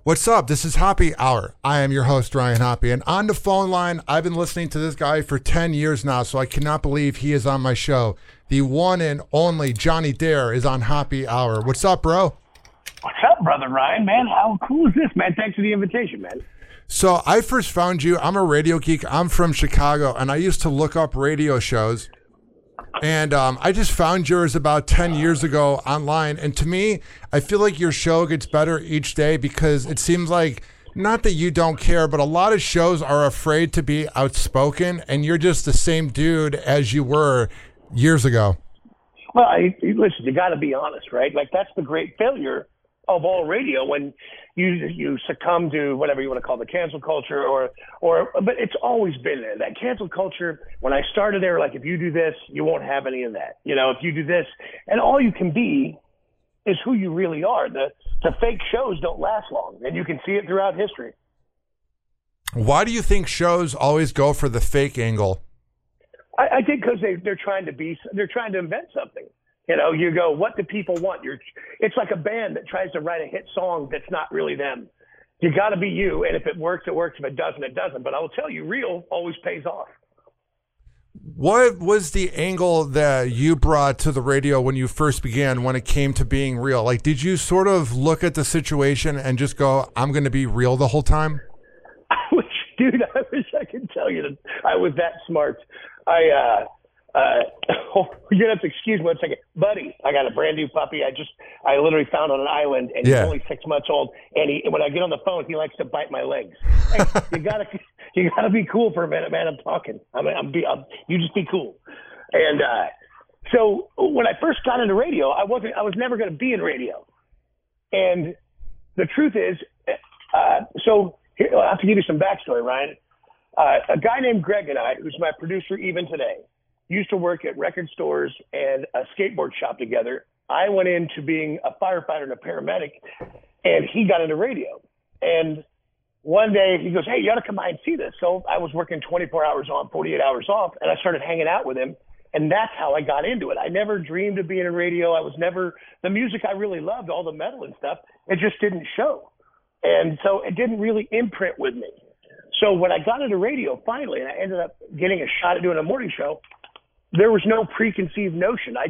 What's up? This is Happy Hour. I am your host, Ryan Hoppy. And on the phone line, I've been listening to this guy for 10 years now, so I cannot believe he is on my show. The one and only Johnny Dare is on Happy Hour. What's up, bro? What's up, brother Ryan, man? How cool is this, man? Thanks for the invitation, man. So I first found you. I'm a radio geek. I'm from Chicago, and I used to look up radio shows. And I just found yours about 10 years ago online. And to me, I feel like your show gets better each day because it seems like, not that you don't care, but a lot of shows are afraid to be outspoken. And you're just the same dude as you were years ago. Well, listen, you got to be honest, right? Like, that's the great failure of all radio when you succumb to whatever you want to call the cancel culture but it's always been there. That cancel culture, when I started there, like, if you do this, you won't have any of that. You know, if you do this, and all you can be is who you really are. The fake shows don't last long, and you can see it throughout history. Why do you think shows always go for the fake angle? I think because they're trying to invent something. You know, you go, what do people want? It's like a band that tries to write a hit song that's not really them. You got to be you, and if it works, it works. If it doesn't, it doesn't. But I will tell you, real always pays off. What was the angle that you brought to the radio when you first began, when it came to being real? Like, did you sort of look at the situation and just go, I'm going to be real the whole time? I wish I could tell you that I was that smart. You're gonna have to excuse me 1 second, buddy. I got a brand new puppy. I literally found on an island, and he's only 6 months old. And when I get on the phone, he likes to bite my legs. Hey, you gotta be cool for a minute, man. I'm talking. You just be cool. And so when I first got into radio, I was never gonna be in radio. And the truth is, so here, I'll have to give you some backstory, Ryan. A guy named Greg and I, who's my producer even today, used to work at record stores and a skateboard shop together. I went into being a firefighter and a paramedic, and he got into radio. And one day he goes, hey, you ought to come by and see this. So I was working 24 hours on, 48 hours off, and I started hanging out with him. And that's how I got into it. I never dreamed of being in radio. I was never – the music I really loved, all the metal and stuff, it just didn't show. And so it didn't really imprint with me. So when I got into radio finally, and I ended up getting a shot at doing a morning show, there was no preconceived notion. I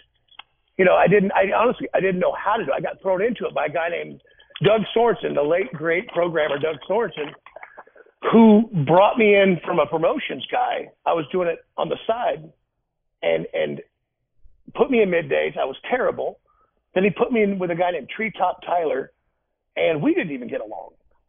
honestly didn't know how to do it. I got thrown into it by a guy named Doug Sorensen, the late, great programmer Doug Sorensen, who brought me in from a promotions guy. I was doing it on the side and put me in middays. I was terrible. Then he put me in with a guy named Treetop Tyler, and we didn't even get along.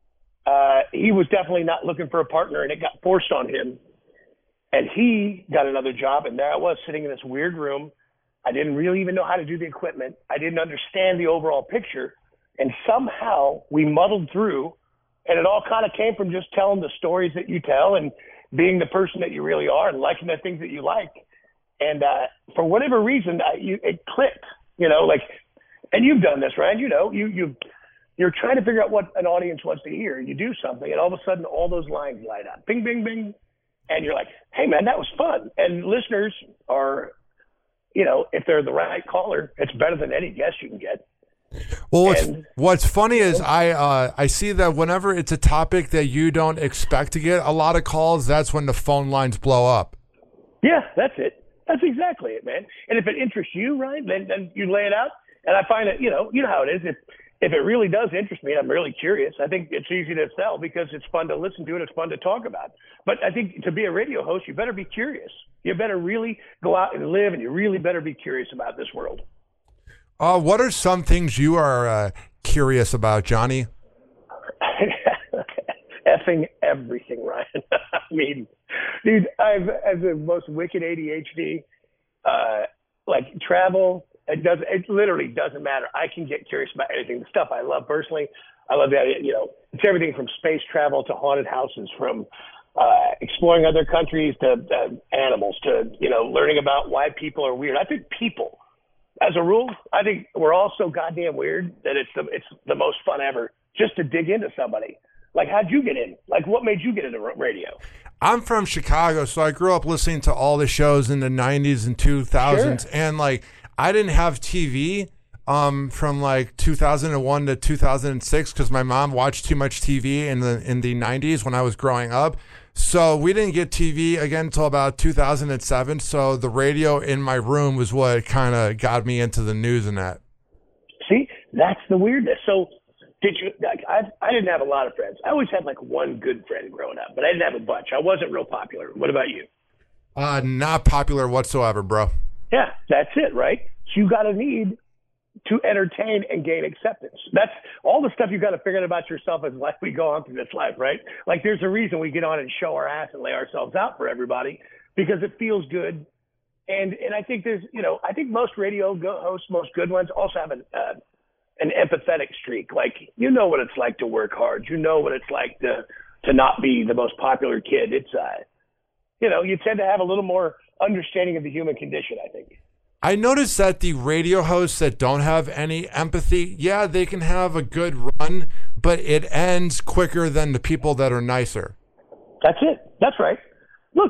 He was definitely not looking for a partner, and it got forced on him. And he got another job, and there I was sitting in this weird room. I didn't really even know how to do the equipment. I didn't understand the overall picture. And somehow we muddled through, and it all kind of came from just telling the stories that you tell and being the person that you really are and liking the things that you like. And for whatever reason, it clicked, you know, like, and you've done this, right? You know, you're trying to figure out what an audience wants to hear. You do something, and all of a sudden all those lines light up. Bing, bing, bing. And you're like, hey, man, that was fun. And listeners are, you know, if they're the right caller, it's better than any guest you can get. Well, what's funny is I see that whenever it's a topic that you don't expect to get a lot of calls, that's when the phone lines blow up. Yeah, that's it. That's exactly it, man. And if it interests you, Ryan, then you lay it out. And I find that, you know how it is. If it really does interest me, I'm really curious. I think it's easy to sell because it's fun to listen to and it's fun to talk about. But I think to be a radio host, you better be curious. You better really go out and live, and you really better be curious about this world. What are some things you are curious about, Johnny? Effing everything, Ryan. I mean, dude, I have the most wicked ADHD. Like travel. It literally doesn't matter. I can get curious about anything. The stuff I love personally, I love that, you know, it's everything from space travel to haunted houses, from exploring other countries to animals to, you know, learning about why people are weird. I think people, as a rule, I think we're all so goddamn weird that it's the most fun ever just to dig into somebody. Like, how'd you get in? Like, what made you get into radio? I'm from Chicago, so I grew up listening to all the shows in the 90s and 2000s. Sure. And, like, I didn't have TV from like 2001 to 2006 because my mom watched too much TV in the 90s when I was growing up. So we didn't get TV again until about 2007. So the radio in my room was what kind of got me into the news and that. See, that's the weirdness. So did you, like, I didn't have a lot of friends. I always had like one good friend growing up, but I didn't have a bunch. I wasn't real popular. What about you? Not popular whatsoever, bro. Yeah, that's it, right? So you got to need to entertain and gain acceptance. That's all the stuff you got to figure out about yourself as life we go on through this life, right? Like there's a reason we get on and show our ass and lay ourselves out for everybody because it feels good. And I think there's, you know, I think most radio hosts, most good ones also have an empathetic streak. Like, you know what it's like to work hard. You know what it's like to not be the most popular kid. It's, you know, you tend to have a little more understanding of the human condition, I think. I noticed that the radio hosts that don't have any empathy, yeah, they can have a good run, but it ends quicker than the people that are nicer. That's it. That's right. Look,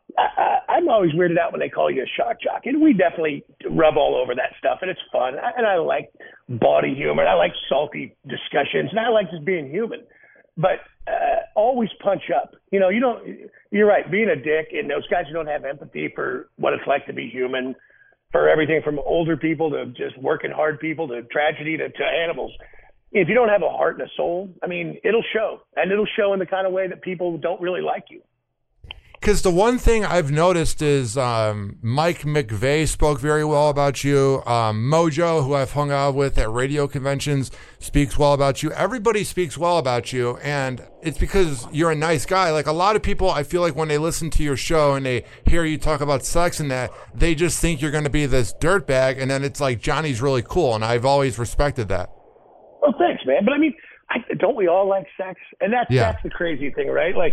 I'm always weirded out when they call you a shock jock, and we definitely rub all over that stuff, and it's fun. And I like body humor, and I like salty discussions, and I like just being human. But always punch up. You know, you're right, being a dick, and those guys who don't have empathy for what it's like to be human, for everything from older people to just working hard people to tragedy to animals. If you don't have a heart and a soul, I mean, it'll show. And it'll show in the kind of way that people don't really like you. Because the one thing I've noticed is Mike McVeigh spoke very well about you. Mojo, who I've hung out with at radio conventions, speaks well about you. Everybody speaks well about you, and it's because you're a nice guy. Like a lot of people, I feel like when they listen to your show and they hear you talk about sex and that, they just think you're going to be this dirtbag, and then it's like Johnny's really cool, and I've always respected that. Well, thanks, man. But I mean, don't we all like sex? And that's the crazy thing, right? Like,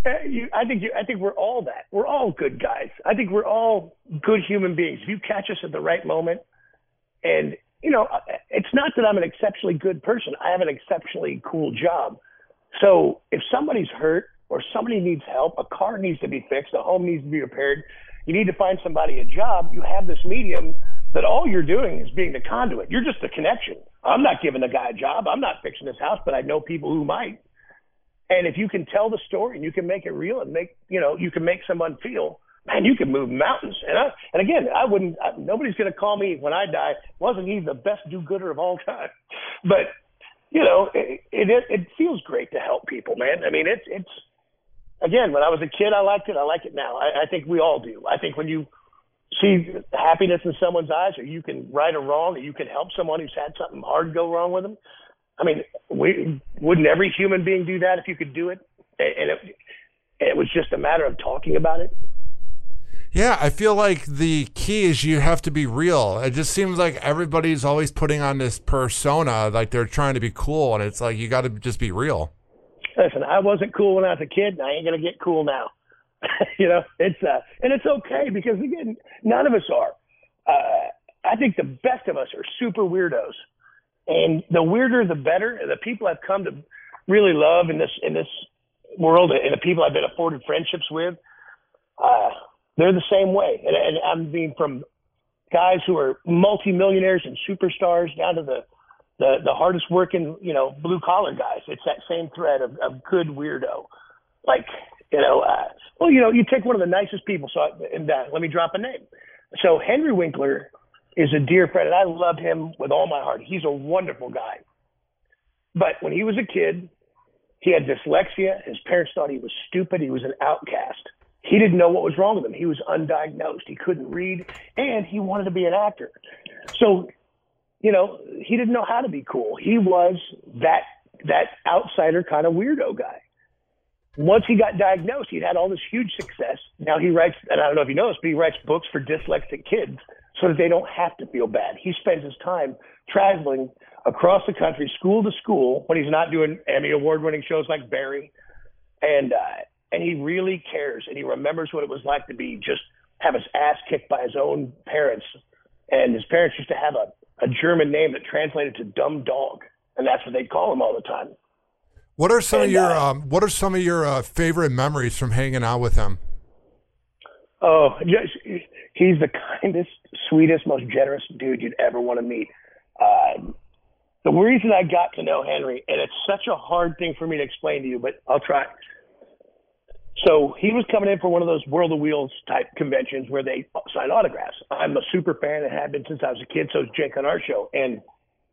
I think we're all that. We're all good guys. I think we're all good human beings. If you catch us at the right moment, and you know, it's not that I'm an exceptionally good person. I have an exceptionally cool job. So if somebody's hurt or somebody needs help, a car needs to be fixed, a home needs to be repaired, you need to find somebody a job. You have this medium that all you're doing is being the conduit. You're just the connection. I'm not giving the guy a job. I'm not fixing his house, but I know people who might. And if you can tell the story and you can make it real and you can make someone feel, man, you can move mountains. And again, nobody's going to call me when I die, wasn't he the best do-gooder of all time? But, you know, it feels great to help people, man. I mean, it's again, when I was a kid, I liked it. I like it now. I think we all do. I think when you see happiness in someone's eyes, or you can right a wrong, or you can help someone who's had something hard go wrong with them, I mean, wouldn't every human being do that if you could do it? And it was just a matter of talking about it. Yeah, I feel like the key is you have to be real. It just seems like everybody's always putting on this persona, like they're trying to be cool, and it's like you got to just be real. Listen, I wasn't cool when I was a kid, and I ain't going to get cool now. You know, and it's okay because, again, none of us are. I think the best of us are super weirdos. And the weirder, the better. And the people I've come to really love in this world, and the people I've been afforded friendships with, they're the same way. And I mean, from guys who are multimillionaires and superstars down to the hardest working, you know, blue collar guys. It's that same thread of good weirdo. Like, you know, well, you know, you take one of the nicest people. So, let me drop a name. So Henry Winkler is a dear friend, and I love him with all my heart. He's a wonderful guy. But when he was a kid, he had dyslexia. His parents thought he was stupid. He was an outcast. He didn't know what was wrong with him. He was undiagnosed. He couldn't read, and he wanted to be an actor. So, you know, he didn't know how to be cool. He was that outsider kind of weirdo guy. Once he got diagnosed, he'd had all this huge success. Now he writes, and I don't know if you know this, but he writes books for dyslexic kids so that they don't have to feel bad. He spends his time traveling across the country, school to school, when he's not doing Emmy award-winning shows like Barry. And he really cares, and he remembers what it was like to just have his ass kicked by his own parents. And his parents used to have a German name that translated to dumb dog, and that's what they'd call him all the time. What are some of your favorite memories from hanging out with him? Oh, he's the kindest, sweetest, most generous dude you'd ever want to meet. The reason I got to know Henry, and it's such a hard thing for me to explain to you, but I'll try. So he was coming in for one of those World of Wheels type conventions where they sign autographs. I'm a super fan and have been since I was a kid. So is Jake on our show. And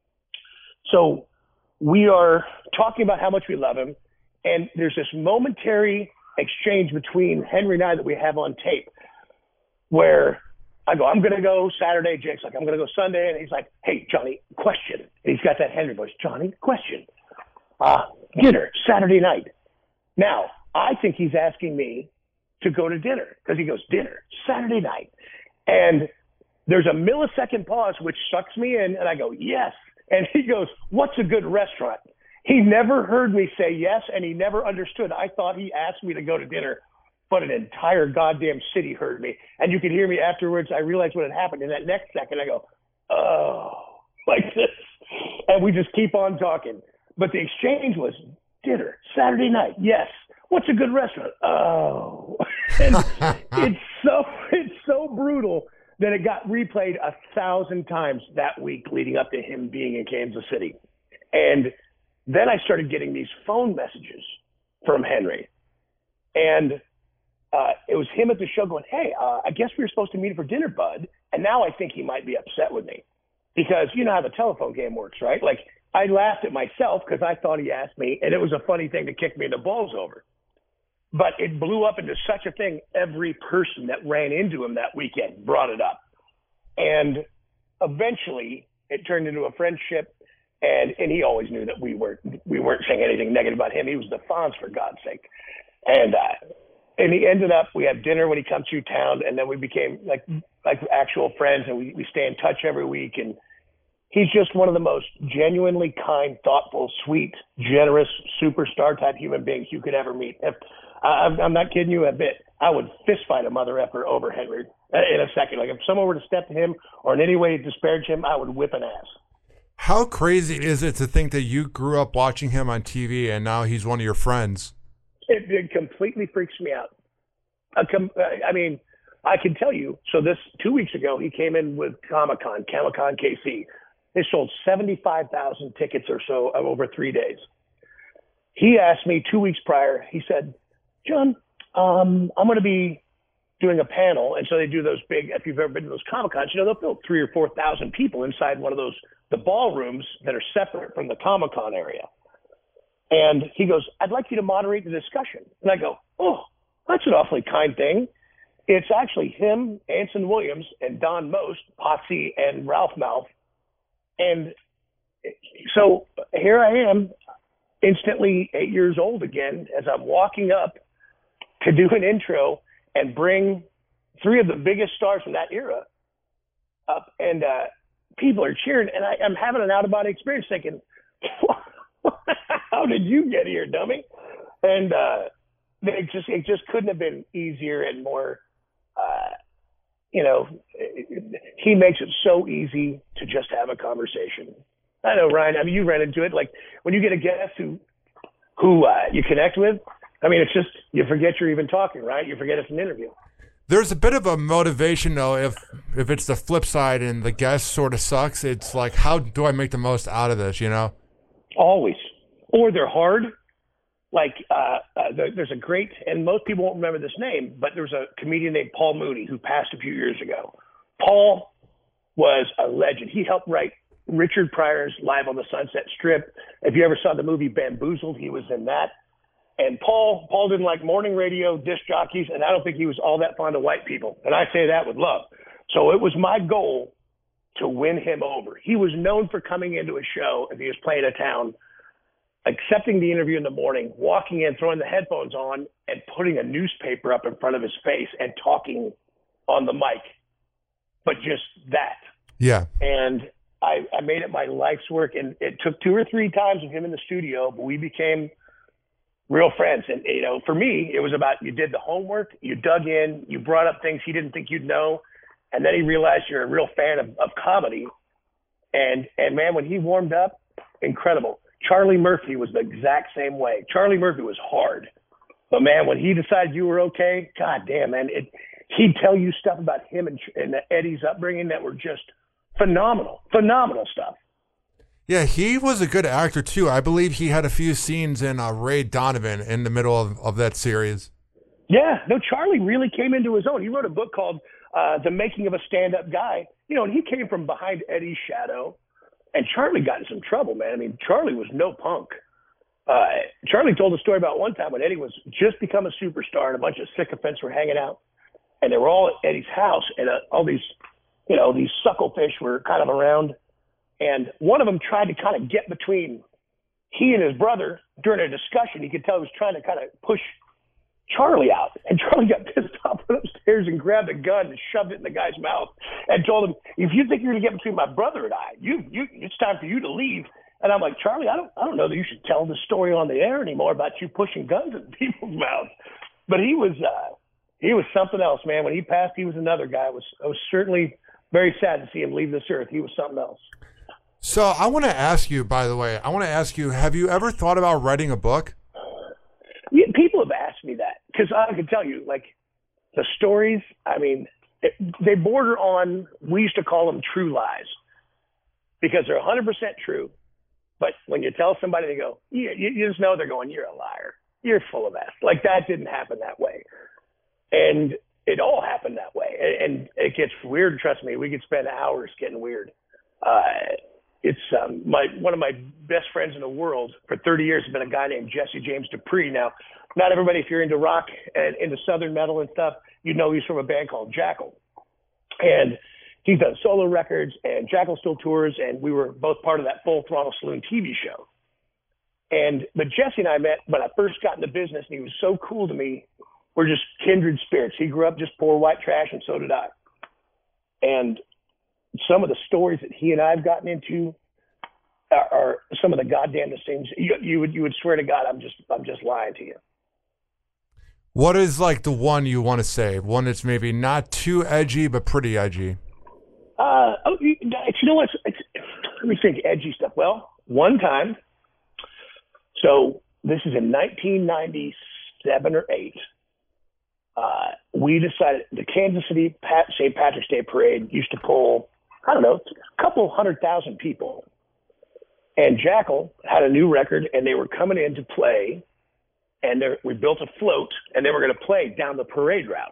so we are talking about how much we love him. And there's this momentary exchange between Henry and I that we have on tape where I go, I'm going to go Saturday. Jake's like, I'm going to go Sunday. And he's like, hey, Johnny, question. And he's got that Henry voice. Johnny, question. Dinner, Saturday night. Now, I think he's asking me to go to dinner because he goes, dinner, Saturday night. And there's a millisecond pause, which sucks me in. And I go, yes. And he goes, what's a good restaurant? He never heard me say yes, and he never understood. I thought he asked me to go to dinner, but an entire goddamn city heard me. And you could hear me afterwards. I realized what had happened. In that next second, I go, oh, like this. And we just keep on talking. But the exchange was dinner, Saturday night, yes. What's a good restaurant? Oh, and it's so brutal that it got replayed 1,000 times that week leading up to him being in Kansas City. And then I started getting these phone messages from Henry. And it was him at the show going, hey, I guess we were supposed to meet for dinner, bud. And now I think he might be upset with me because you know how the telephone game works, right? Like I laughed at myself because I thought he asked me, and it was a funny thing to kick me in the balls over. But it blew up into such a thing. Every person that ran into him that weekend brought it up. And eventually it turned into a friendship. And he always knew that we weren't saying anything negative about him. He was the Fonz, for God's sake. And he ended up, we had dinner when he comes through town, and then we became like actual friends, and we stay in touch every week. And he's just one of the most genuinely kind, thoughtful, sweet, generous, superstar type human beings you could ever meet. I'm not kidding you a bit. I would fist fight a mother effer over Henry in a second. Like if someone were to step to him or in any way disparage him, I would whip an ass. How crazy is it to think that you grew up watching him on TV and now he's one of your friends? It completely freaks me out. I mean, I can tell you. So this 2 weeks ago, he came in with Comic-Con KC. They sold 75,000 tickets or so over 3 days. He asked me 2 weeks prior, he said, John, I'm going to be doing a panel. And so they do those big, if you've ever been to those Comic-Cons, you know, they'll fill 3,000 or 4,000 people inside one of those, the ballrooms that are separate from the Comic-Con area. And he goes, I'd like you to moderate the discussion. And I go, oh, that's an awfully kind thing. It's actually him, Anson Williams, and Don Most, Potsy, and Ralph Mouth. And so here I am, instantly 8 years old again, as I'm walking up to do an intro and bring three of the biggest stars from that era up. And people are cheering, and I'm having an out-of-body experience thinking, how did you get here, dummy? And it just couldn't have been easier and more, he makes it so easy to just have a conversation. I know, Ryan, I mean, you ran into it. Like when you get a guest who you connect with, I mean, it's just, you forget you're even talking, right? You forget it's an interview. There's a bit of a motivation, though, if it's the flip side and the guest sort of sucks. It's like, how do I make the most out of this, you know? Always. Or they're hard. Like there's a great, and most people won't remember this name, but there's a comedian named Paul Mooney who passed a few years ago. Paul was a legend. He helped write Richard Pryor's Live on the Sunset Strip. If you ever saw the movie Bamboozled, he was in that. And Paul didn't like morning radio, disc jockeys, and I don't think he was all that fond of white people. And I say that with love. So it was my goal to win him over. He was known for coming into a show if he was playing a town, accepting the interview in the morning, walking in, throwing the headphones on, and putting a newspaper up in front of his face and talking on the mic. But just that. Yeah. And I made it my life's work. And it took 2 or 3 times with him in the studio, but we became real friends. And, you know, for me, it was about, you did the homework, you dug in, you brought up things he didn't think you'd know. And then he realized you're a real fan of comedy. And man, when he warmed up, incredible. Charlie Murphy was the exact same way. Charlie Murphy was hard. But man, when he decided you were okay, God damn, man, he'd tell you stuff about him and Eddie's upbringing that were just phenomenal stuff. Yeah, he was a good actor too. I believe he had a few scenes in Ray Donovan in the middle of that series. Yeah, no, Charlie really came into his own. He wrote a book called The Making of a Stand-Up Guy. And he came from behind Eddie's shadow. And Charlie got in some trouble, man. I mean, Charlie was no punk. Charlie told a story about one time when Eddie was just become a superstar and a bunch of sycophants were hanging out. And they were all at Eddie's house. And all these, these sucklefish were kind of around. And one of them tried to kind of get between he and his brother during a discussion. You could tell he was trying to kind of push Charlie out. And Charlie got pissed off, went upstairs and grabbed a gun and shoved it in the guy's mouth and told him, if you think you're going to get between my brother and I, it's time for you to leave. And I'm like, Charlie, I don't know that you should tell the story on the air anymore about you pushing guns in people's mouths. But he was something else, man. When he passed, he was another guy. I was certainly very sad to see him leave this earth. He was something else. So I want to ask you, by the way, have you ever thought about writing a book? Yeah, people have asked me that because I can tell you, like, the stories, I mean, they border on, we used to call them true lies because they're 100% true. But when you tell somebody, they go, you just know they're going, you're a liar. You're full of ass. Like, that didn't happen that way. And it all happened that way. And it gets weird. Trust me, we could spend hours getting weird. It's one of my best friends in the world for 30 years has been a guy named Jesse James Dupree. Now, not everybody, if you're into rock and into Southern metal and stuff, you know he's from a band called Jackal. And he's done solo records, and Jackal still tours, and we were both part of that Full Throttle Saloon TV show. But Jesse and I met when I first got into business, and he was so cool to me. We're just kindred spirits. He grew up just poor white trash, and so did I. And some of the stories that he and I have gotten into are some of the goddamnest things. You would swear to God, I'm just lying to you. What is like the one you want to say? One that's maybe not too edgy, but pretty edgy. You know what? Let me think edgy stuff. Well, one time, so this is in 1997 or 8, we decided the Kansas City St. Patrick's Day Parade used to pull, I don't know, a couple 100,000 people. And Jackal had a new record, and they were coming in to play, and we built a float, and they were going to play down the parade route.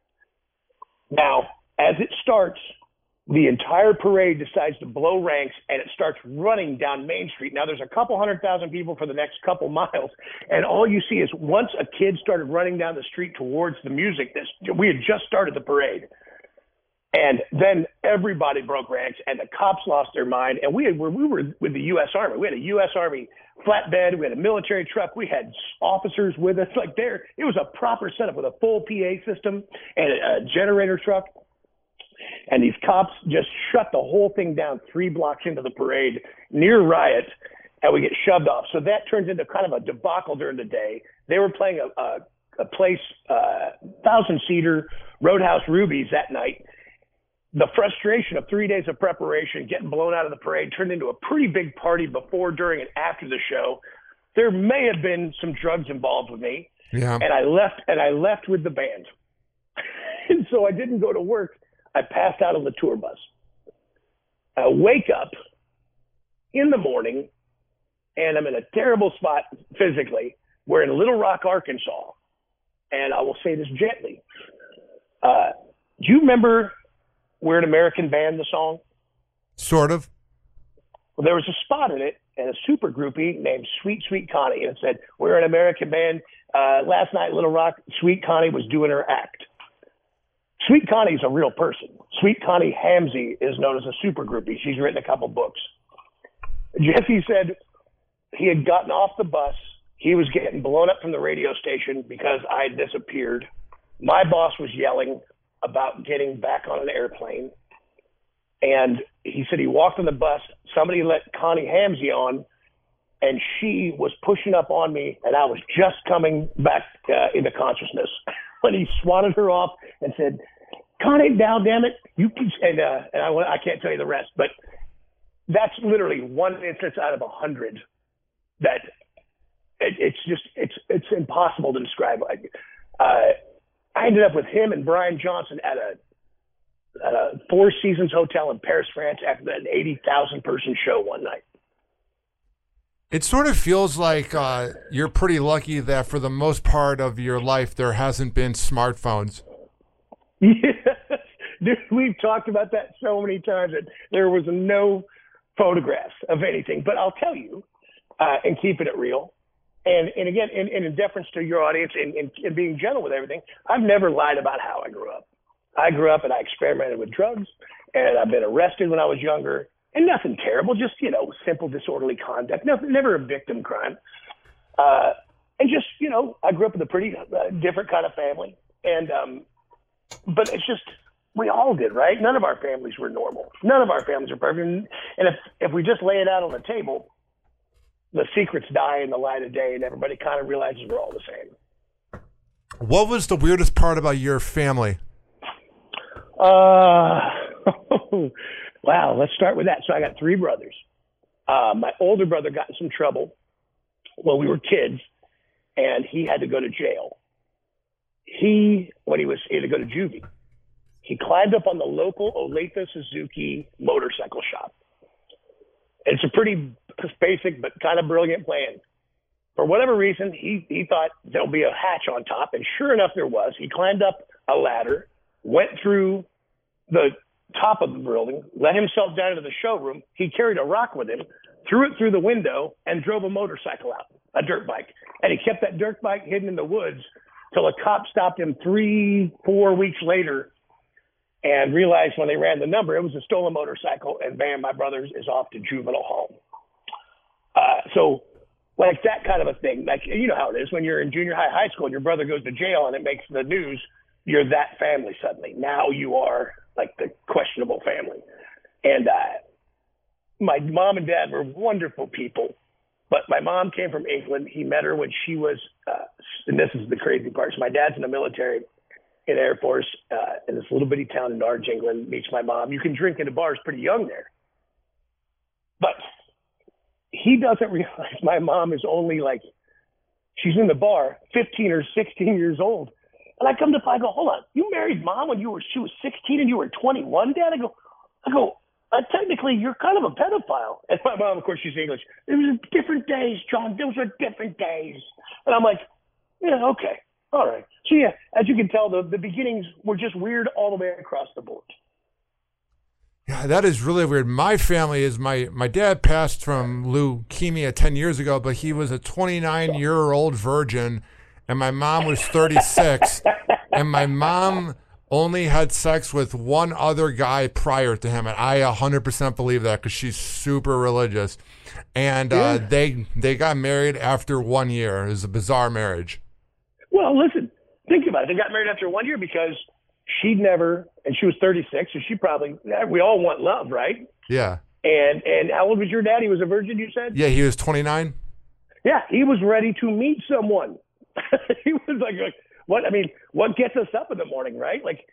Now, as it starts, the entire parade decides to blow ranks, and it starts running down Main Street. Now, there's a couple 100,000 people for the next couple miles, and all you see is once a kid started running down the street towards the music, we had just started the parade. And then everybody broke ranks, and the cops lost their mind. And we were with the U.S. Army. We had a U.S. Army flatbed. We had a military truck. We had officers with us. It was a proper setup with a full PA system and a generator truck. And these cops just shut the whole thing down 3 blocks into the parade near Riot, and we get shoved off. So that turns into kind of a debacle during the day. They were playing a place, 1,000-seater Roadhouse Rubies that night. The frustration of 3 days of preparation, getting blown out of the parade, turned into a pretty big party before, during, and after the show. There may have been some drugs involved with me. Yeah. And I left with the band. And so I didn't go to work. I passed out on the tour bus. I wake up in the morning, and I'm in a terrible spot physically. We're in Little Rock, Arkansas. And I will say this gently. Do you remember We're an American Band, the song? Sort of. Well, there was a spot in it, and a super groupie named Sweet Sweet Connie, and it said, "We're an American Band. Last night, Little Rock, Sweet Connie was doing her act." Sweet Connie's a real person. Sweet Connie Hamzy is known as a super groupie. She's written a couple books. Jesse said he had gotten off the bus. He was getting blown up from the radio station because I had disappeared. My boss was yelling about getting back on an airplane. And he said he walked on the bus. Somebody let Connie Hamzy on, and she was pushing up on me, and I was just coming back into consciousness when he swatted her off and said, "Connie, down, damn it." I can't tell you the rest, but that's literally one instance out of 100 that it's impossible to describe. I ended up with him and Brian Johnson at a Four Seasons hotel in Paris, France after an 80,000 person show one night. It sort of feels like you're pretty lucky that for the most part of your life there hasn't been smartphones. Yes. Dude, we've talked about that so many times that there was no photographs of anything. But I'll tell you, and keeping it real, and again, in deference to your audience and being gentle with everything, I've never lied about how I grew up. I grew up and I experimented with drugs, and I've been arrested when I was younger, and nothing terrible, just, simple disorderly conduct, never a victim crime. And just, I grew up with a pretty different kind of family. And, but it's just, we all did, right? None of our families were normal. None of our families are perfect. And if we just lay it out on the table, the secrets die in the light of day, and everybody kind of realizes we're all the same. What was the weirdest part about your family? Wow, let's start with that. So I got 3 brothers. My older brother got in some trouble when we were kids, and he had to go to jail. He had to go to juvie. He climbed up on the local Olathe Suzuki motorcycle shop. It's a pretty basic but kind of brilliant plan. For whatever reason, he thought there'll be a hatch on top, and sure enough, there was. He climbed up a ladder, went through the top of the building, let himself down into the showroom. He carried a rock with him, threw it through the window, and drove a motorcycle out, a dirt bike. And he kept that dirt bike hidden in the woods till a cop stopped him 3-4 weeks later and realized when they ran the number, it was a stolen motorcycle, and bam, my brother is off to juvenile home. So like that kind of a thing, like, you know how it is when you're in junior high school and your brother goes to jail and it makes the news, you're that family suddenly. Now you are like the questionable family. And my mom and dad were wonderful people, but my mom came from England. He met her when she was, and this is the crazy part. So my dad's in the military, in Air Force, in this little bitty town in Norwich, England, meets my mom. You can drink in the bars pretty young there. But he doesn't realize my mom is only like, she's in the bar, 15 or 16 years old. And I come to find, I go, hold on, you married mom when she was 16 and you were 21, Dad? I go, technically, you're kind of a pedophile. And my mom, of course, she's English. It was different days, John. Those were different days. And I'm like, yeah, okay. All right. So, yeah, as you can tell, the beginnings were just weird all the way across the board. Yeah, that is really weird. My family is, my dad passed from leukemia 10 years ago, but he was a 29-year-old virgin, and my mom was 36, and my mom only had sex with one other guy prior to him, and I 100% believe that because she's super religious. And they got married after 1 year. It was a bizarre marriage. Well, listen, think about it. They got married after 1 year because she'd never, and she was 36, so she probably, we all want love, right? Yeah. And how old was your dad? He was a virgin, you said? Yeah, he was 29. Yeah, he was ready to meet someone. He was like, what? I mean, what gets us up in the morning, right? Like,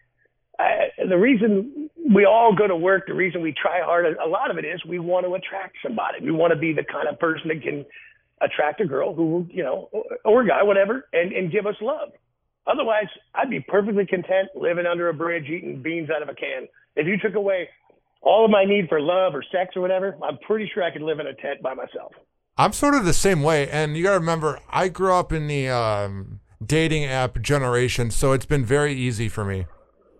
the reason we all go to work, the reason we try hard, a lot of it is we want to attract somebody. We want to be the kind of person that can attract a girl who, or a guy, whatever, and give us love. Otherwise, I'd be perfectly content living under a bridge, eating beans out of a can. If you took away all of my need for love or sex or whatever, I'm pretty sure I could live in a tent by myself. I'm sort of the same way. And you got to remember, I grew up in the dating app generation, so it's been very easy for me.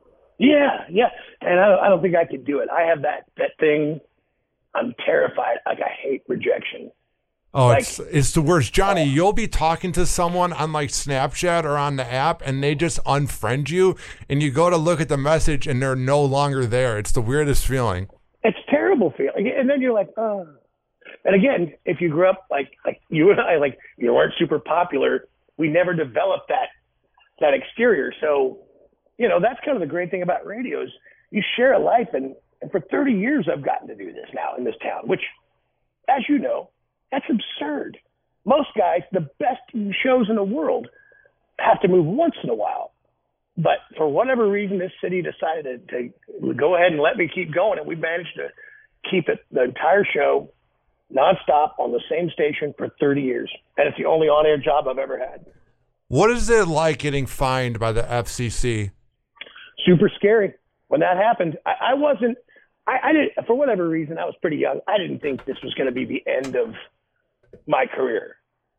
Yeah. And I don't think I could do it. I have that thing. I'm terrified. Like, I hate rejection. Oh, it's the worst. Johnny, you'll be talking to someone on like Snapchat or on the app and they just unfriend you and you go to look at the message and they're no longer there. It's the weirdest feeling. It's a terrible feeling. And then you're like, oh. And again, if you grew up like you and I, like, you weren't super popular, we never developed that exterior. So, that's kind of the great thing about radio is you share a life. And for 30 years, I've gotten to do this now in this town, which, as you know, that's absurd. Most guys, the best shows in the world, have to move once in a while. But for whatever reason, this city decided to go ahead and let me keep going, and we managed to keep it, the entire show, nonstop on the same station for 30 years. And it's the only on-air job I've ever had. What is it like getting fined by the FCC? Super scary. When that happened, I didn't, for whatever reason, I was pretty young. I didn't think this was going to be the end of my career.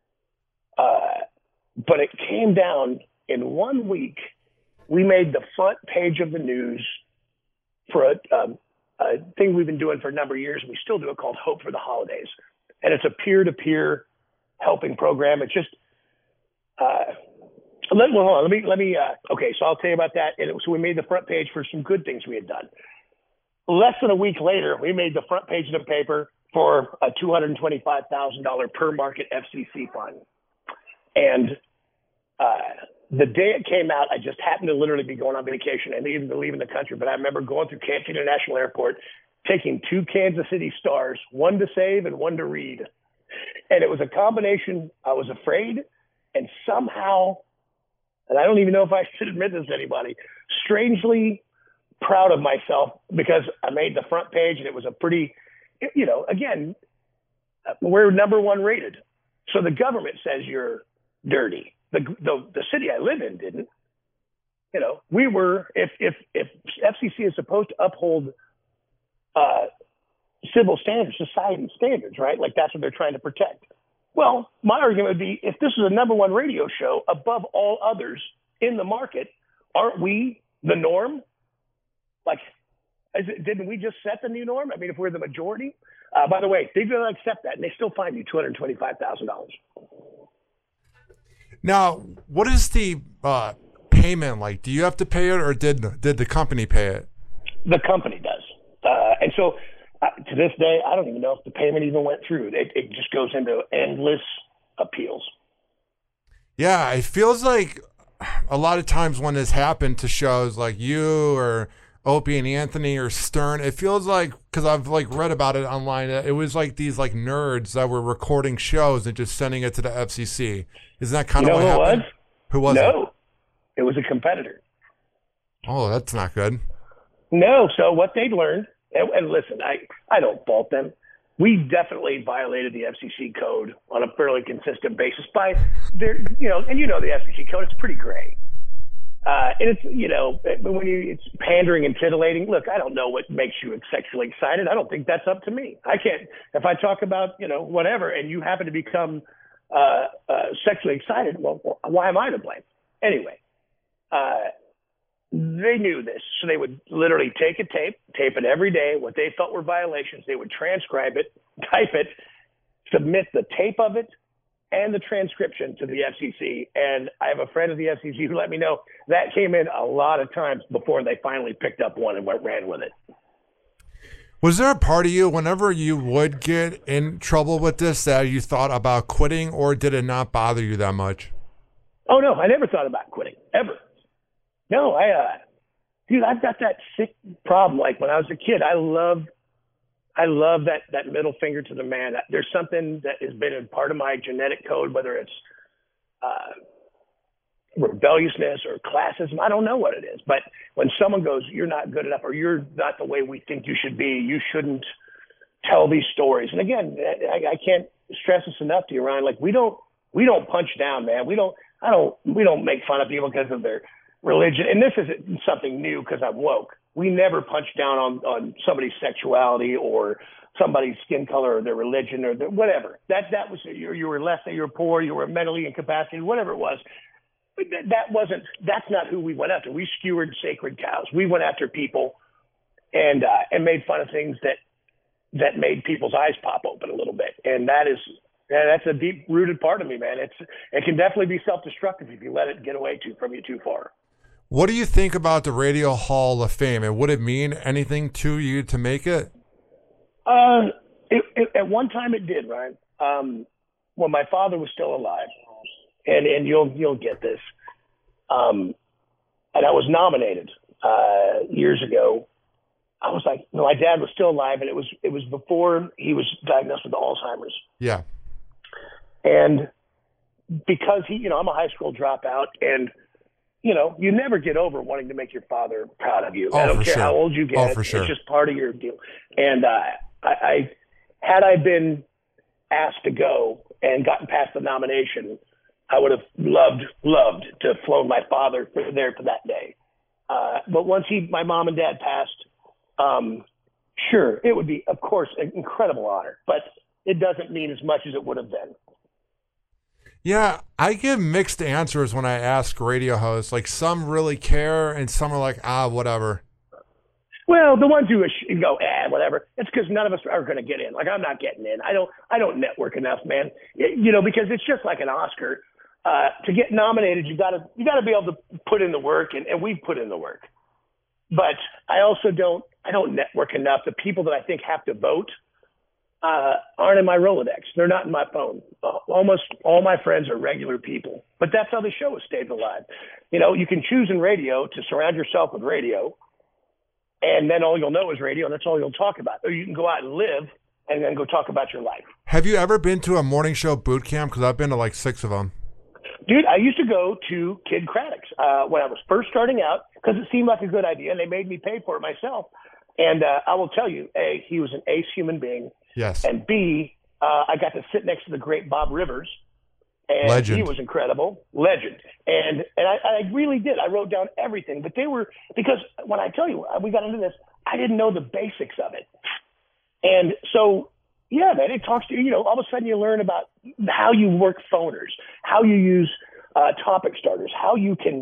But it came down in 1 week. We made the front page of the news for a thing we've been doing for a number of years. We still do it, called Hope for the Holidays. And it's a peer-to-peer helping program. It's just, let me, okay, so I'll tell you about that. And so we made the front page for some good things we had done. Less than a week later, we made the front page of the paper for a $225,000 per market FCC fund. And the day it came out, I just happened to literally be going on vacation and even leaving the country. But I remember going through Kansas International Airport, taking 2 Kansas City Stars, one to save and one to read. And it was a combination. I was afraid, and somehow, and I don't even know if I should admit this to anybody, strangely proud of myself because I made the front page, and it was a pretty, again, we're number 1 rated. So the government says you're dirty. The city I live in didn't. We were, if FCC is supposed to uphold civil standards, society standards, right? Like that's what they're trying to protect. Well, my argument would be, if this is a number 1 radio show above all others in the market, aren't we the norm? Like, didn't we just set the new norm? I mean, if we're the majority. By the way, they don't accept that, and they still fine you $225,000. Now, what is the payment like? Do you have to pay it, or did the company pay it? The company does. And so to this day, I don't even know if the payment even went through. It just goes into endless appeals. Yeah, it feels like a lot of times when this happened to shows like you or Opie and Anthony or Stern, it feels like, because I've read about it online, it was like these nerds that were recording shows and just sending it to the FCC. Isn't that kind of what happened? Who was it? No, it was a competitor. Oh, that's not good. No, so what they'd learned, and listen, I don't fault them. We definitely violated the FCC code on a fairly consistent basis by their, and the FCC code, it's pretty gray. And it's, when it's pandering and titillating. Look, I don't know what makes you sexually excited. I don't think that's up to me. I can't, if I talk about, whatever, and you happen to become sexually excited, well, why am I to blame? Anyway, they knew this. So they would literally take a tape it every day, what they felt were violations. They would transcribe it, type it, submit the tape of it and the transcription to the FCC. And I have a friend of the FCC who let me know that came in a lot of times before they finally picked up one and ran with it. Was there a part of you, whenever you would get in trouble with this, that you thought about quitting, or did it not bother you that much? Oh, no, I never thought about quitting, ever. No, dude, I've got that sick problem. Like when I was a kid, I love that middle finger to the man. There's something that has been a part of my genetic code, whether it's rebelliousness or classism. I don't know what it is. But when someone goes, you're not good enough, or you're not the way we think you should be, you shouldn't tell these stories. And again, I can't stress this enough to you, Ryan. Like we don't punch down, man. We don't make fun of people because of their religion. And this isn't something new because I'm woke. We never punch down on somebody's sexuality or somebody's skin color or their religion or whatever. That was, you were less than, you were poor, you were mentally incapacitated, whatever it was. But that's not who we went after. We skewered sacred cows. We went after people and made fun of things that made people's eyes pop open a little bit. And that's a deep rooted part of me, man. It can definitely be self-destructive if you let it get away from you too far. What do you think about the Radio Hall of Fame, and would it mean anything to you to make it? At one time it did, Ryan. When my father was still alive, and you'll get this, and I was nominated years ago. I was like, no, my dad was still alive, and it was before he was diagnosed with Alzheimer's. Yeah. And because I'm a high school dropout, and you never get over wanting to make your father proud of you. I don't care how old you get. Oh, for sure. It's just part of your deal. And had I been asked to go and gotten past the nomination, I would have loved to have flown my father there for that day. But once my mom and dad passed, sure, it would be, of course, an incredible honor. But it doesn't mean as much as it would have been. Yeah, I give mixed answers when I ask radio hosts. Like, some really care, and some are like, whatever. Well, the ones who go, whatever. It's because none of us are going to get in. Like, I'm not getting in. I don't network enough, man. Because it's just like an Oscar. To get nominated, you got to be able to put in the work, and we've put in the work. But I also don't network enough. The people that I think have to vote aren't in my Rolodex. They're not in my phone. Almost all my friends are regular people. But that's how the show has stayed alive. You can choose in radio to surround yourself with radio, and then all you'll know is radio, and that's all you'll talk about. Or you can go out and live and then go talk about your life. Have you ever been to a morning show boot camp? Because I've been to like 6 of them. Dude, I used to go to Kid Craddock's when I was first starting out because it seemed like a good idea, and they made me pay for it myself. And I will tell you, A, he was an ace human being. Yes. And B, I got to sit next to the great Bob Rivers. And Legend. He was incredible. Legend. And I really did. I wrote down everything. But they were – because when I tell you, we got into this, I didn't know the basics of it. And so, yeah, man, it talks to you. All of a sudden you learn about how you work phoners, how you use topic starters, how you can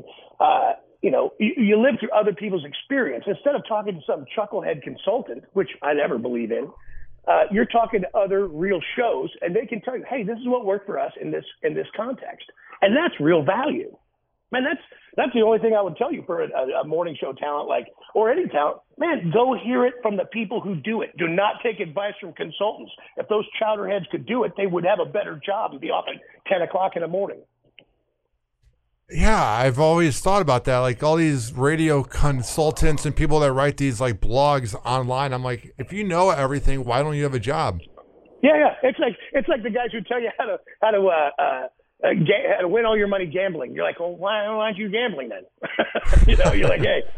you live through other people's experience. Instead of talking to some chucklehead consultant, which I never believe in, you're talking to other real shows, and they can tell you, hey, this is what worked for us in this context. And that's real value. Man, that's the only thing I would tell you for a morning show talent or any talent. Man, go hear it from the people who do it. Do not take advice from consultants. If those chowderheads could do it, they would have a better job and be off at 10 o'clock in the morning. Yeah, I've always thought about that. Like, all these radio consultants and people that write these like blogs online. I'm like, if you know everything, why don't you have a job? Yeah. It's like the guys who tell you how to win all your money gambling. You're like, well, why aren't you gambling then? You're like, hey,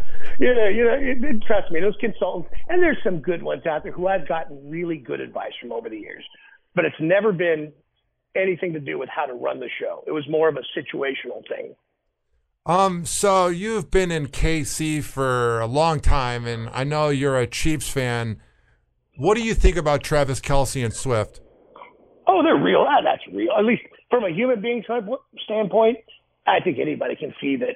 trust me, those consultants, and there's some good ones out there who I've gotten really good advice from over the years, but it's never been anything to do with how to run the show. It was more of a situational thing. So you've been in KC for a long time, and I know you're a Chiefs fan. What do you think about Travis Kelce and Swift? Oh, they're real. That's real. At least from a human being standpoint, I think anybody can see that.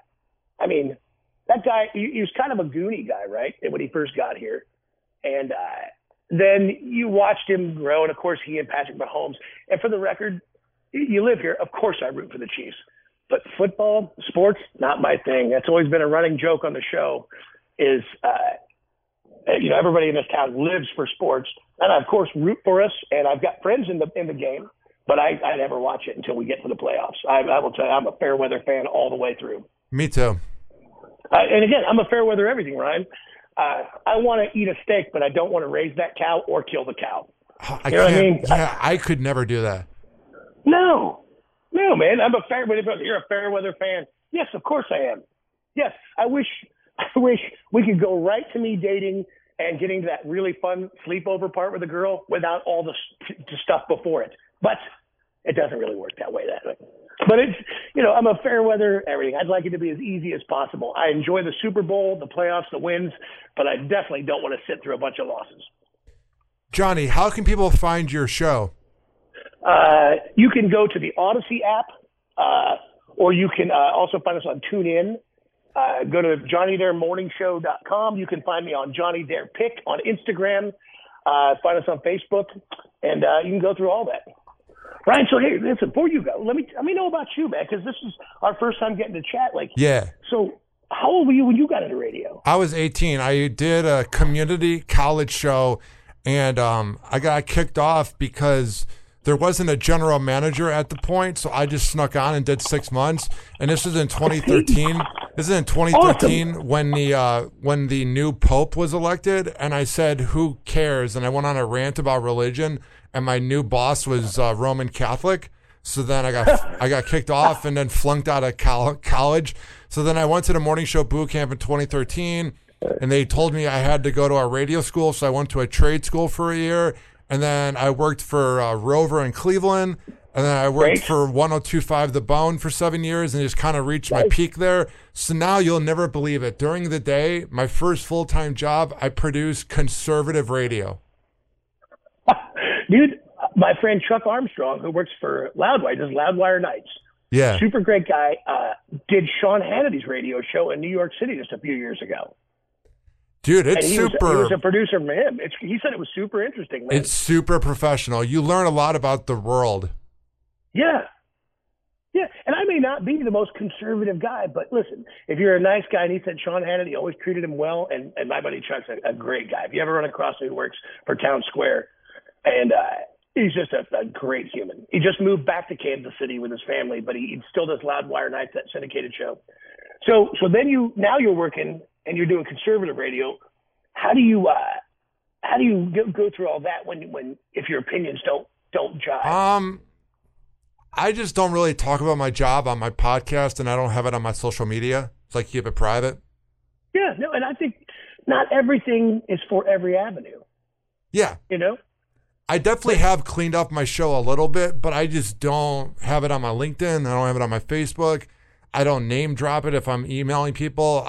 That guy, he was kind of a Goonie guy, right? When he first got here. And then you watched him grow, and of course he and Patrick Mahomes. And for the record, you live here. Of course I root for the Chiefs. But football, sports, not my thing. That's always been a running joke on the show is, everybody in this town lives for sports. And I, of course, root for us. And I've got friends in the game, but I never watch it until we get to the playoffs. I will tell you, I'm a fair weather fan all the way through. Me too. And again, I'm a fair weather everything, Ryan. I want to eat a steak, but I don't want to raise that cow or kill the cow. I mean? Yeah, I could never do that. No, man. I'm a fair weather. You're a fair weather fan. Yes, of course I am. Yes, I wish we could go right to me dating and getting to that really fun sleepover part with a girl without all the stuff before it. But it doesn't really work that way. But it's, I'm a fair weather everything. I'd like it to be as easy as possible. I enjoy the Super Bowl, the playoffs, the wins, but I definitely don't want to sit through a bunch of losses. Johnny, how can people find your show? You can go to the Odyssey app, or you can also find us on TuneIn. Go to JohnnyDareMorningShow.com. You can find me on Johnny Dare Pick on Instagram. Find us on Facebook, and you can go through all that. Ryan, so hey, listen, before you go, let me know about you, man, because this is our first time getting to chat. Yeah. So how old were you when you got into radio? I was 18. I did a community college show, and I got kicked off because there wasn't a general manager at the point, so I just snuck on and did 6 months. And this is in 2013. This is in 2013 awesome. When the new pope was elected, and I said, "Who cares?" And I went on a rant about religion. And my new boss was Roman Catholic, so then I got kicked off and then flunked out of college. So then I went to the morning show boot camp in 2013, and they told me I had to go to a radio school, so I went to a trade school for a year, and then I worked for Rover in Cleveland, and then I worked for 102.5 The Bone for 7 years, and just kind of reached my peak there. So now you'll never believe it. During the day, my first full-time job, I produced conservative radio. Dude, My friend Chuck Armstrong, who works for Loudwire, does Loudwire Nights. Yeah. Super great guy. Did Sean Hannity's radio show in New York City just a few years ago. Dude, it's he super. He was a producer for him. He said it was super interesting, man. It's super professional. You learn a lot about the world. Yeah. Yeah, and I may not be the most conservative guy, but listen, if you're a nice guy, and he said Sean Hannity always treated him well, and my buddy Chuck's a great guy. If you ever run across him, he works for Town Square, and he's just a great human. He just moved back to Kansas City with his family, but he still does Loudwire Nights, that syndicated show. So then you're working and you're doing conservative radio. How do you go through all that when if your opinions don't jive? I just don't really talk about my job on my podcast, and I don't have it on my social media. So I keep it private. Yeah, no, and I think not everything is for every avenue. Yeah. You know? I definitely have cleaned up my show a little bit, but I just don't have it on my LinkedIn. I don't have it on my Facebook. I don't name drop it if I'm emailing people.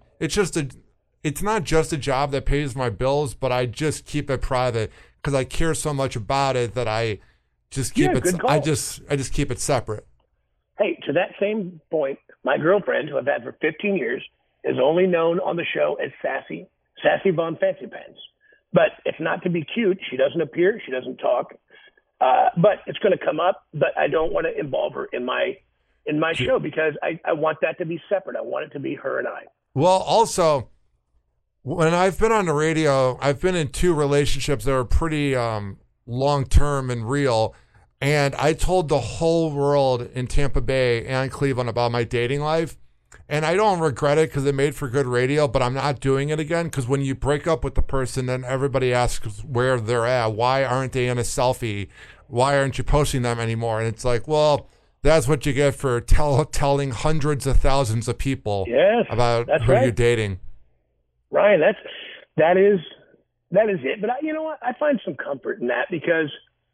It's not just a job that pays my bills, but I just keep it private because I care so much about it that I just keep it. I just keep it separate. Hey, to that same point, my girlfriend, who I've had for 15 years, is only known on the show as Sassy Von Fancy Pants. But it's not to be cute. She doesn't appear. She doesn't talk. But it's going to come up. But I don't want to involve her in my show because I want that to be separate. I want it to be her and I. Well, also, when I've been on the radio, I've been in 2 relationships that are pretty long-term and real. And I told the whole world in Tampa Bay and Cleveland about my dating life. And I don't regret it because it made for good radio, but I'm not doing it again because when you break up with the person, then everybody asks where they're at. Why aren't they in a selfie? Why aren't you posting them anymore? And it's like, well, that's what you get for telling hundreds of thousands of people about who you're dating. Ryan, that is it. But you know what? I find some comfort in that because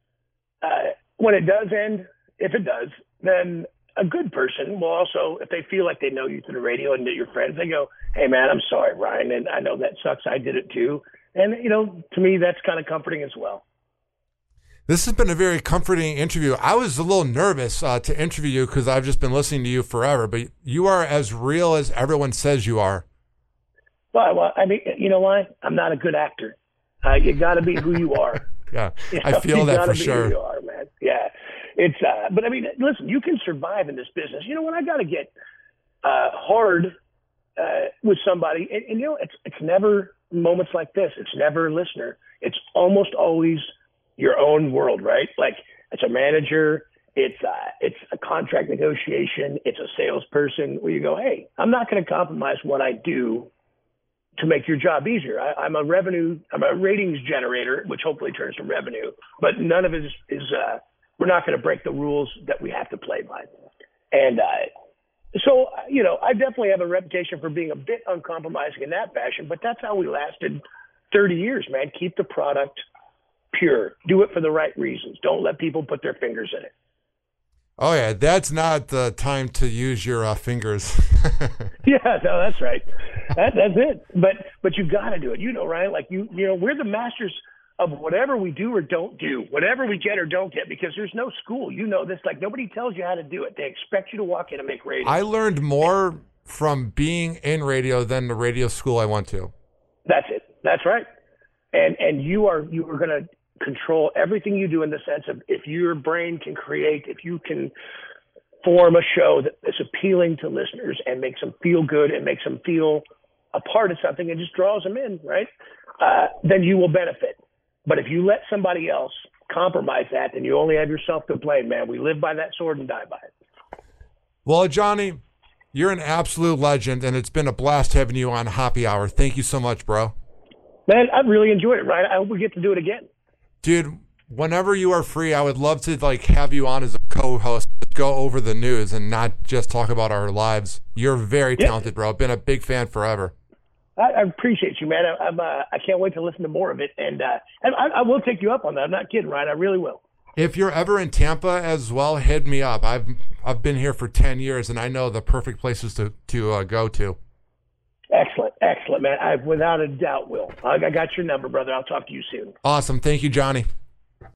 when it does end, if it does, then a good person will also, if they feel like they know you through the radio and that you're friends, they go, hey, man, I'm sorry, Ryan, and I know that sucks. I did it too. And, to me, that's kind of comforting as well. This has been a very comforting interview. I was a little nervous to interview you because I've just been listening to you forever, but you are as real as everyone says you are. Well, I mean, you know why? I'm not a good actor. You got to be who you are. Yeah, I feel that for sure. Who you are, man. Yeah. It's, but I mean, listen, you can survive in this business. You know, when I got to get hard with somebody, and it's never moments like this. It's never a listener. It's almost always your own world, right? Like it's a manager, it's a contract negotiation, it's a salesperson where you go, hey, I'm not going to compromise what I do to make your job easier. I'm a ratings generator, which hopefully turns to revenue, but none of it is we're not going to break the rules that we have to play by. And so, I definitely have a reputation for being a bit uncompromising in that fashion, but that's how we lasted 30 years, man. Keep the product pure. Do it for the right reasons. Don't let people put their fingers in it. Oh, yeah. That's not the time to use your fingers. Yeah, no, that's right. That's it. But you got to do it. Ryan, like we're the masters of whatever we do or don't do, whatever we get or don't get, because there's no school. This, like nobody tells you how to do it. They expect you to walk in and make radio. I learned more from being in radio than the radio school I went to. That's it. That's right. And you are going to control everything you do in the sense of if your brain can create, if you can form a show that is appealing to listeners and makes them feel good and makes them feel a part of something and just draws them in, right? Then you will benefit. But if you let somebody else compromise that, then you only have yourself to blame, man. We live by that sword and die by it. Well, Johnny, you're an absolute legend, and it's been a blast having you on Happy Hour. Thank you so much, bro. Man, I've really enjoyed it, Ryan. I hope we get to do it again. Dude, whenever you are free, I would love to have you on as a co-host, go over the news and not just talk about our lives. You're very talented, bro. I've been a big fan forever. I appreciate you, man. I can't wait to listen to more of it, and I will take you up on that. I'm not kidding, Ryan. I really will. If you're ever in Tampa as well, hit me up. I've been here for 10 years, and I know the perfect places to go to. Excellent, man. I without a doubt will. I got your number, brother. I'll talk to you soon. Awesome. Thank you, Johnny.